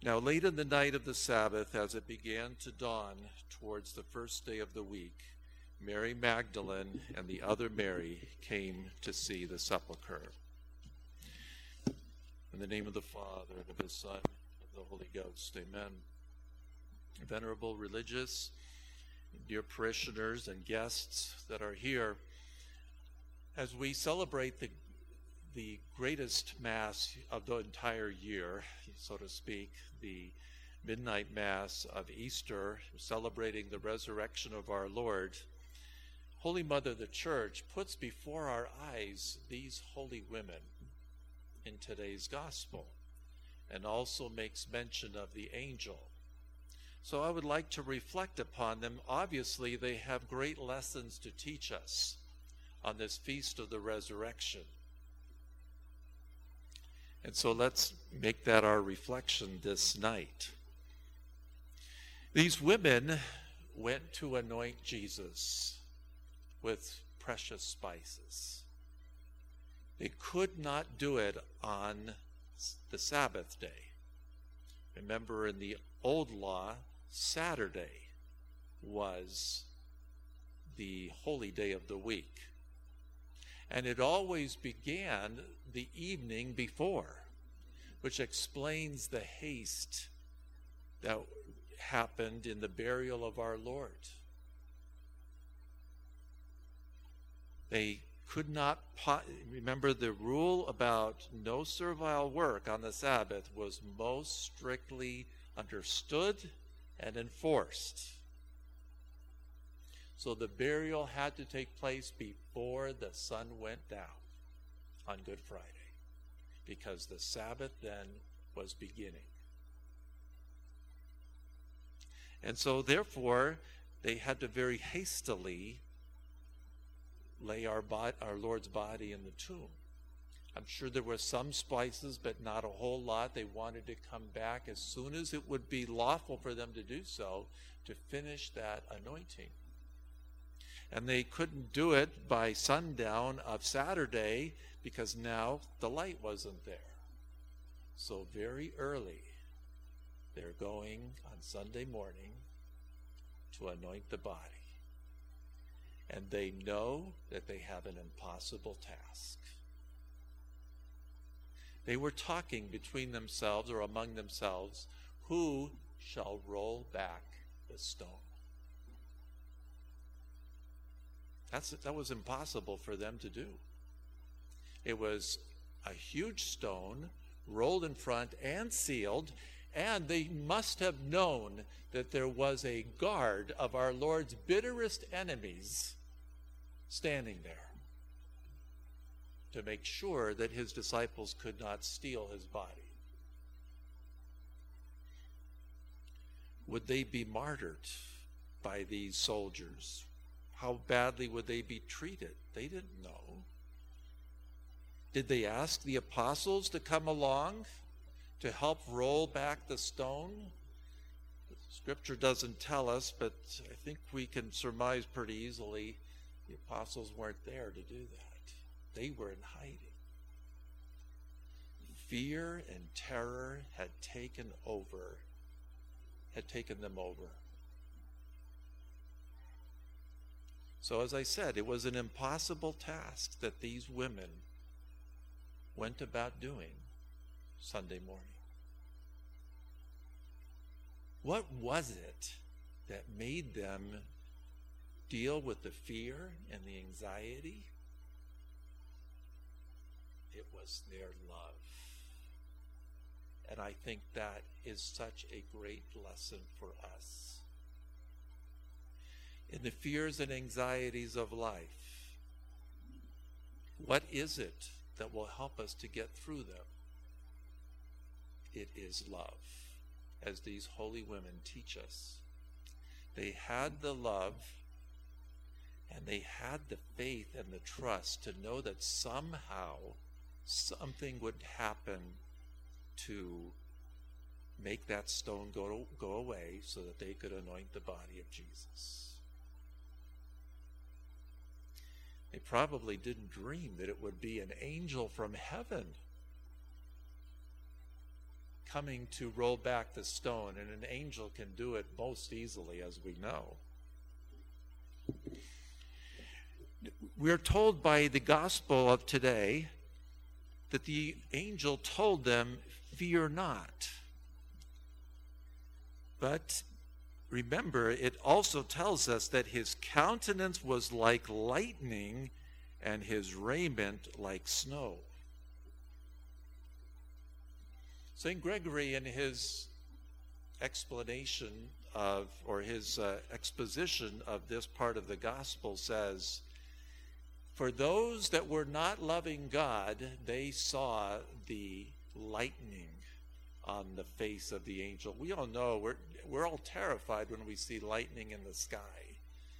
Now, late in the night of the Sabbath, as it began to dawn towards the first day of the week, Mary Magdalene and the other Mary came to see the sepulchre. In the name of the Father, and of the Son, and of the Holy Ghost, amen. Venerable religious, dear parishioners and guests that are here, as we celebrate the greatest Mass of the entire year, so to speak, the midnight Mass of Easter, celebrating the resurrection of our Lord, Holy Mother the Church puts before our eyes these holy women in today's Gospel, and also makes mention of the angel. So I would like to reflect upon them. Obviously, they have great lessons to teach us on this Feast of the Resurrection. And so let's make that our reflection this night. These women went to anoint Jesus with precious spices. They could not do it on the Sabbath day. Remember, in the old law, Saturday was the holy day of the week. And it always began the evening before, which explains the haste that happened in the burial of our Lord. They could not, remember the rule about no servile work on the Sabbath was most strictly understood and enforced. So the burial had to take place before the sun went down on Good Friday, because the Sabbath then was beginning. And so therefore, they had to very hastily lay our Lord's body in the tomb. I'm sure there were some spices, but not a whole lot. They wanted to come back as soon as it would be lawful for them to do so, to finish that anointing. And they couldn't do it by sundown of Saturday because now the light wasn't there. So very early, they're going on Sunday morning to anoint the body. And they know that they have an impossible task. They were talking between themselves or among themselves, who shall roll back the stone? That was impossible for them to do. It was a huge stone, rolled in front and sealed, and they must have known that there was a guard of our Lord's bitterest enemies standing there to make sure that his disciples could not steal his body. Would they be martyred by these soldiers? How badly would they be treated? They didn't know. Did they ask the apostles to come along to help roll back the stone? Scripture doesn't tell us, but I think we can surmise pretty easily the apostles weren't there to do that. They were in hiding. Fear and terror had taken them over. So as I said, it was an impossible task that these women went about doing Sunday morning. What was it that made them deal with the fear and the anxiety? It was their love. And I think that is such a great lesson for us. In the fears and anxieties of life, what is it that will help us to get through them? It is love, as these holy women teach us. They had the love, and they had the faith and the trust to know that somehow something would happen to make that stone go away so that they could anoint the body of Jesus. They probably didn't dream that it would be an angel from heaven coming to roll back the stone, and an angel can do it most easily, as we know. We're told by the gospel of today that the angel told them, "Fear not." But remember, it also tells us that his countenance was like lightning and his raiment like snow. St. Gregory, in his explanation of, or his exposition of this part of the gospel, says, "For those that were not loving God, they saw the lightning on the face of the angel." We all know we're all terrified when we see lightning in the sky.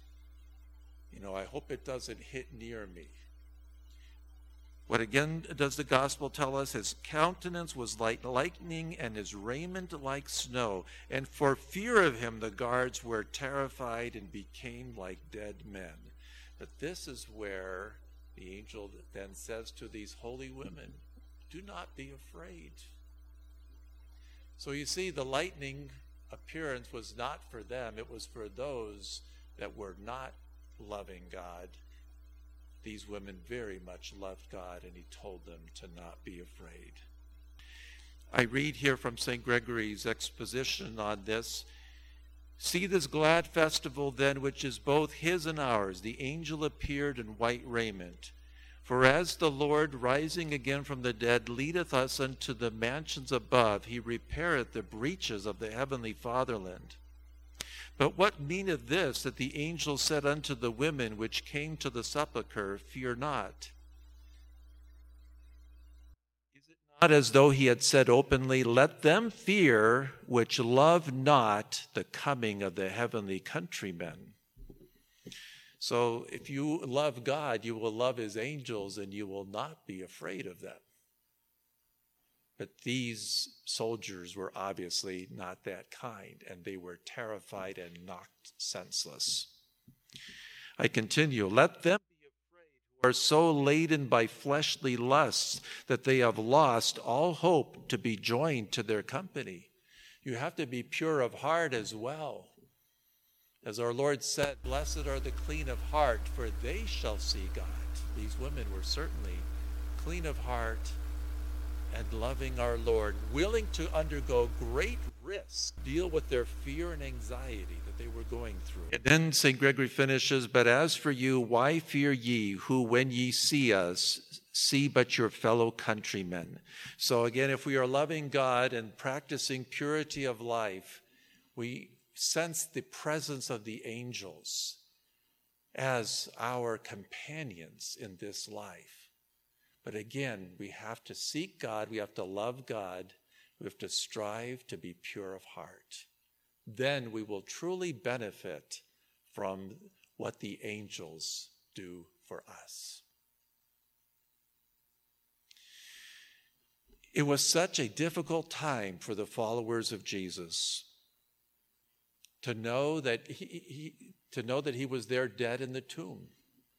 I hope it doesn't hit near me. What again does the gospel tell us? His countenance was like lightning and his raiment like snow. And for fear of him, the guards were terrified and became like dead men. But this is where the angel then says to these holy women, "Do not be afraid." So you see, the lightning appearance was not for them. It was for those that were not loving God. These women very much loved God, and he told them to not be afraid. I read here from St. Gregory's exposition on this. "See this glad festival then, which is both his and ours. The angel appeared in white raiment. For as the Lord, rising again from the dead, leadeth us unto the mansions above, he repaireth the breaches of the heavenly fatherland. But what meaneth this, that the angel said unto the women which came to the sepulchre, Fear not? Is it not as though he had said openly, Let them fear which love not the coming of the heavenly countrymen? So if you love God, you will love his angels, and you will not be afraid of them. But these soldiers were obviously not that kind, and they were terrified and knocked senseless. I continue, Let them be afraid who are so laden by fleshly lusts that they have lost all hope to be joined to their company. You have to be pure of heart as well. As our Lord said, Blessed are the clean of heart, for they shall see God. These women were certainly clean of heart and loving our Lord, willing to undergo great risk, deal with their fear and anxiety that they were going through. And then St. Gregory finishes, But as for you, why fear ye, who when ye see us, see but your fellow countrymen? So again, if we are loving God and practicing purity of life, we sense the presence of the angels as our companions in this life. But again, we have to seek God, we have to love God, we have to strive to be pure of heart. Then we will truly benefit from what the angels do for us. It was such a difficult time for the followers of Jesus to know that he was there dead in the tomb.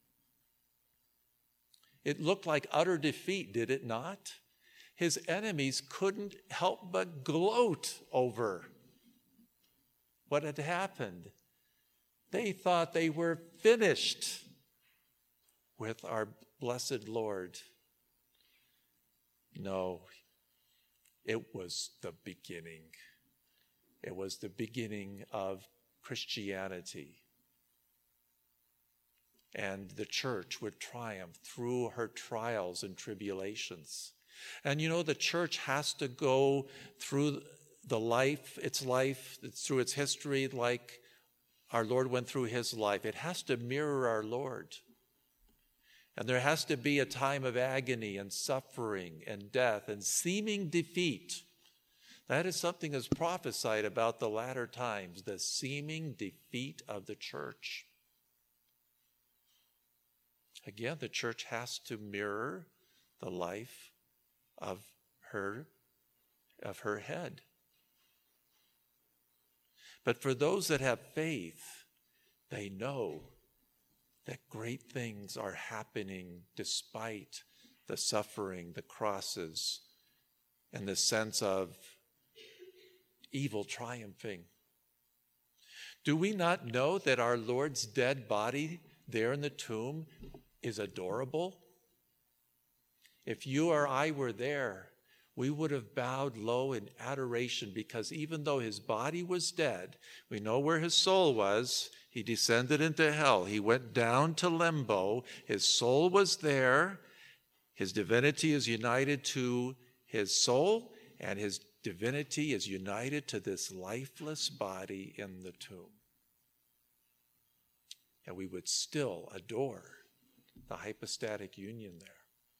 It looked like utter defeat, did it not? His enemies couldn't help but gloat over what had happened. They thought they were finished with our blessed Lord. No, it was the beginning. It was the beginning of Christianity. And the church would triumph through her trials and tribulations. And the church has to go through through its history like our Lord went through his life. It has to mirror our Lord. And there has to be a time of agony and suffering and death and seeming defeat. That is something that's prophesied about the latter times, the seeming defeat of the church. Again, the church has to mirror the life of her head. But for those that have faith, they know that great things are happening despite the suffering, the crosses, and the sense of evil triumphing. Do we not know that our Lord's dead body there in the tomb is adorable? If you or I were there, we would have bowed low in adoration, because even though his body was dead, we know where his soul was. He descended into hell. He went down to limbo. His soul was there. His divinity is united to his soul, and his divinity is united to this lifeless body in the tomb. And we would still adore the hypostatic union there.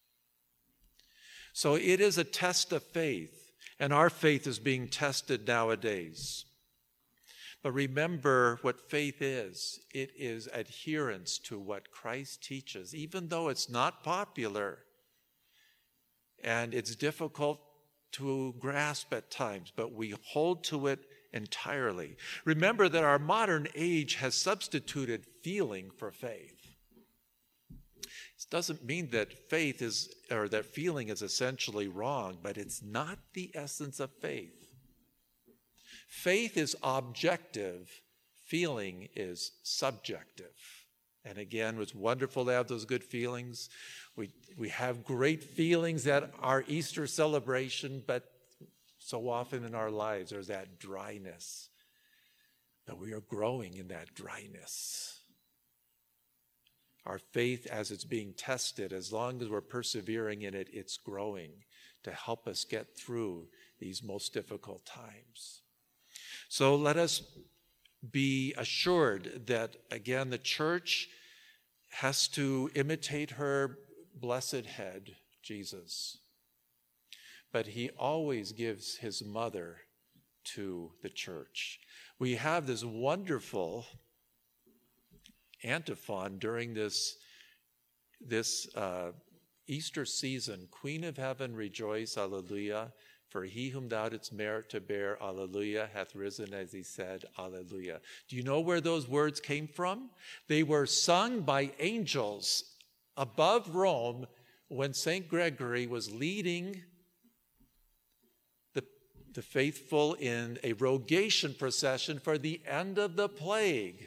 So it is a test of faith, and our faith is being tested nowadays. But remember what faith is. It is adherence to what Christ teaches, even though it's not popular and it's difficult to grasp at times, but we hold to it entirely. Remember that our modern age has substituted feeling for faith. It doesn't mean that faith is, or that feeling is essentially wrong, but it's not the essence of faith. Faith is objective, feeling is subjective. And again, it's wonderful to have those good feelings. We have great feelings at our Easter celebration, but so often in our lives there's that dryness. But we are growing in that dryness. Our faith, as it's being tested, as long as we're persevering in it, it's growing to help us get through these most difficult times. So let us be assured that, again, the church has to imitate her blessed head, Jesus. But he always gives his mother to the church. We have this wonderful antiphon during this Easter season. Queen of heaven, rejoice, alleluia. For he whom thou didst merit to bear, alleluia, hath risen as he said, alleluia. Do you know where those words came from? They were sung by angels above Rome when St. Gregory was leading the faithful in a rogation procession for the end of the plague.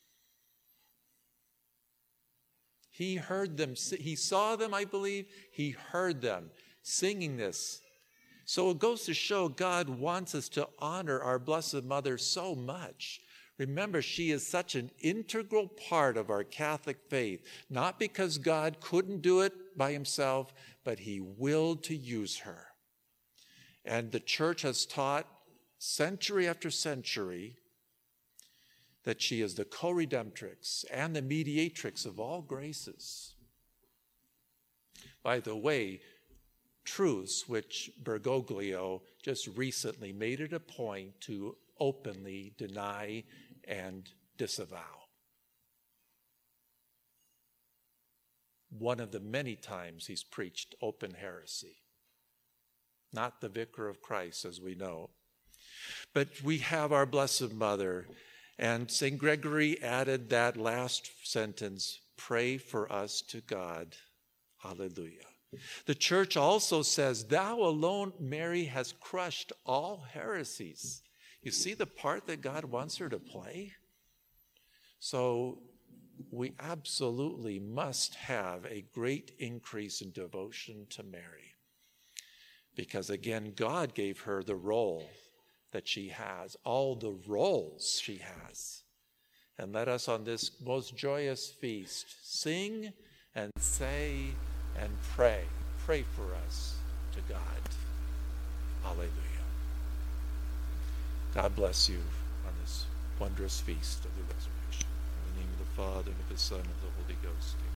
He heard them, he saw them, I believe, he heard them singing this. So it goes to show God wants us to honor our Blessed Mother so much. Remember, she is such an integral part of our Catholic faith, not because God couldn't do it by himself, but he willed to use her. And the church has taught century after century that she is the co-redemptrix and the mediatrix of all graces. By the way, truths which Bergoglio just recently made it a point to openly deny and disavow. One of the many times he's preached open heresy. Not the Vicar of Christ, as we know. But we have our Blessed Mother, and St. Gregory added that last sentence, pray for us to God. Hallelujah. The church also says, thou alone, Mary, has crushed all heresies. You see the part that God wants her to play? So we absolutely must have a great increase in devotion to Mary. Because again, God gave her the role that she has, all the roles she has. And let us on this most joyous feast sing and say and pray. Pray for us to God. Hallelujah. God bless you on this wondrous feast of the resurrection. In the name of the Father, and of the Son, and of the Holy Ghost. Amen.